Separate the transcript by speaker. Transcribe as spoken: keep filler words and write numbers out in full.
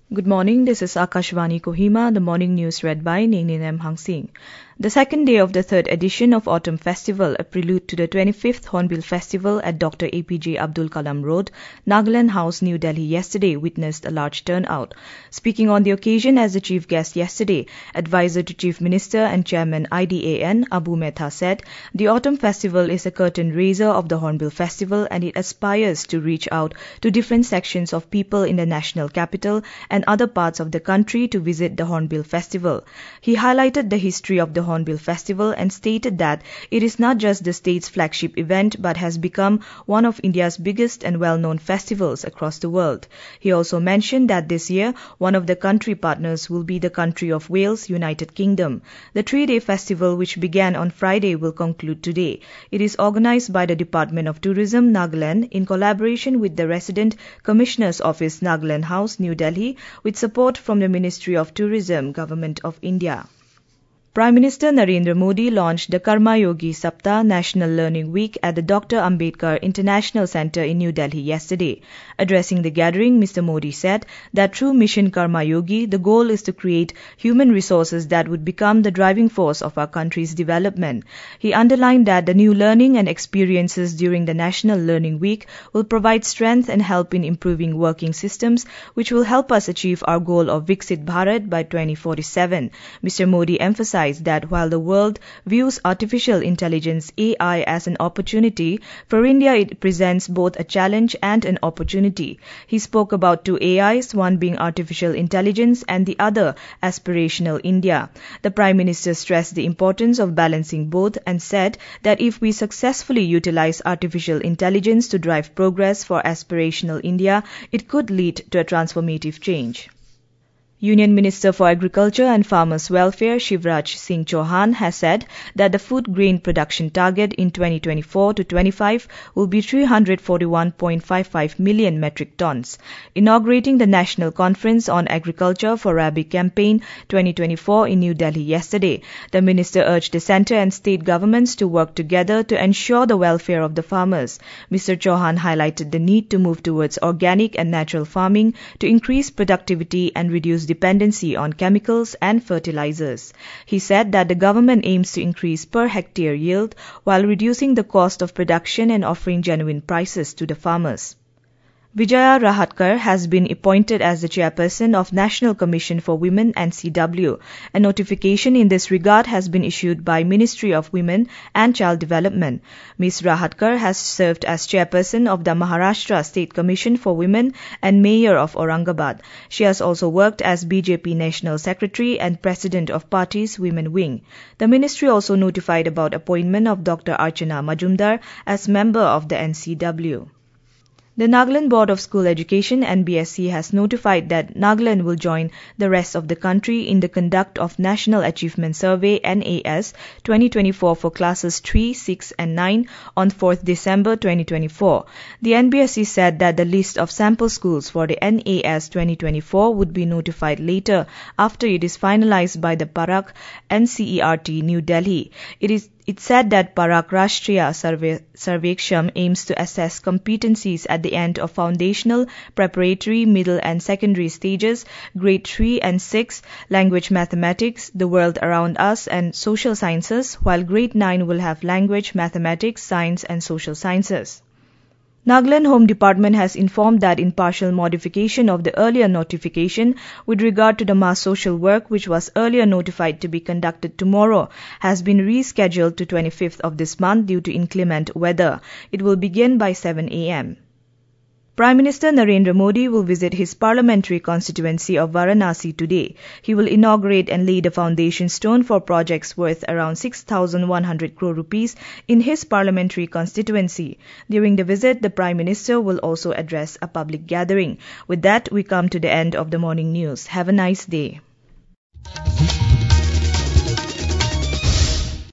Speaker 1: Good morning, this is Akashvani Kohima, the morning news read by Ningnin M. Hang Sing. The second day of the third edition of Autumn Festival, a prelude to the twenty-fifth Hornbill Festival at Doctor A P J Abdul Kalam Road, Nagaland House, New Delhi yesterday witnessed a large turnout. Speaking on the occasion as the chief guest yesterday, Advisor to Chief Minister and Chairman I D A N, Abu Mehta said, the Autumn Festival is a curtain raiser of the Hornbill Festival and it aspires to reach out to different sections of people in the national capital and other parts of the country to visit the Hornbill Festival. He highlighted the history of the Hornbill Festival and stated that it is not just the state's flagship event but has become one of India's biggest and well-known festivals across the world. He also mentioned that this year, one of the country partners will be the country of Wales, United Kingdom. The three-day festival, which began on Friday, will conclude today. It is organized by the Department of Tourism, Nagaland, in collaboration with the Resident Commissioner's Office, Nagaland House, New Delhi, with support from the Ministry of Tourism, Government of India. Prime Minister Narendra Modi launched the Karma Yogi Saptah National Learning Week at the Doctor Ambedkar International Centre in New Delhi yesterday. Addressing the gathering, Mister Modi said that through Mission Karma Yogi, the goal is to create human resources that would become the driving force of our country's development. He underlined that the new learning and experiences during the National Learning Week will provide strength and help in improving working systems, which will help us achieve our goal of Viksit Bharat by twenty forty-seven. Mister Modi emphasized that while the world views artificial intelligence A I as an opportunity, for India it presents both a challenge and an opportunity. He spoke about two A Is, one being artificial intelligence and the other aspirational India. The Prime Minister stressed the importance of balancing both and said that if we successfully utilize artificial intelligence to drive progress for aspirational India, it could lead to a transformative change. Union Minister for Agriculture and Farmers' Welfare Shivraj Singh Chauhan has said that the food grain production target in twenty twenty-four to twenty-five will be three hundred forty-one point five five million metric tons. Inaugurating the National Conference on Agriculture for Rabi Campaign twenty twenty-four in New Delhi yesterday, the minister urged the centre and state governments to work together to ensure the welfare of the farmers. Mister Chauhan highlighted the need to move towards organic and natural farming to increase productivity and reduce dependency on chemicals and fertilizers. He said that the government aims to increase per hectare yield while reducing the cost of production and offering genuine prices to the farmers. Vijaya Rahatkar has been appointed as the chairperson of National Commission for Women N C W. A notification in this regard has been issued by Ministry of Women and Child Development. Miz Rahatkar has served as chairperson of the Maharashtra State Commission for Women and mayor of Aurangabad. She has also worked as B J P National Secretary and president of party's Women Wing. The ministry also notified about appointment of Doctor Archana Majumdar as member of the N C W. The Nagaland Board of School Education N B S C has notified that Nagaland will join the rest of the country in the conduct of National Achievement Survey N A S twenty twenty-four for classes three, six and nine on fourth December twenty twenty-four. The N B S C said that the list of sample schools for the N A S twenty twenty-four would be notified later after it is finalized by the Parak N C E R T New Delhi. It is It said that Parak Rashtriya Sarveksham aims to assess competencies at the end of foundational, preparatory, middle and secondary stages, grade three and six, language mathematics, the world around us and social sciences, while grade nine will have language, mathematics, science and social sciences. Nagaland Home Department has informed that in partial modification of the earlier notification with regard to the mass social work which was earlier notified to be conducted tomorrow has been rescheduled to twenty-fifth of this month due to inclement weather. It will begin by seven a m Prime Minister Narendra Modi will visit his parliamentary constituency of Varanasi today. He will inaugurate and lay the foundation stone for projects worth around six thousand one hundred crore rupees in his parliamentary constituency. During the visit, the Prime Minister will also address a public gathering. With that, we come to the end of the morning news. Have a nice day.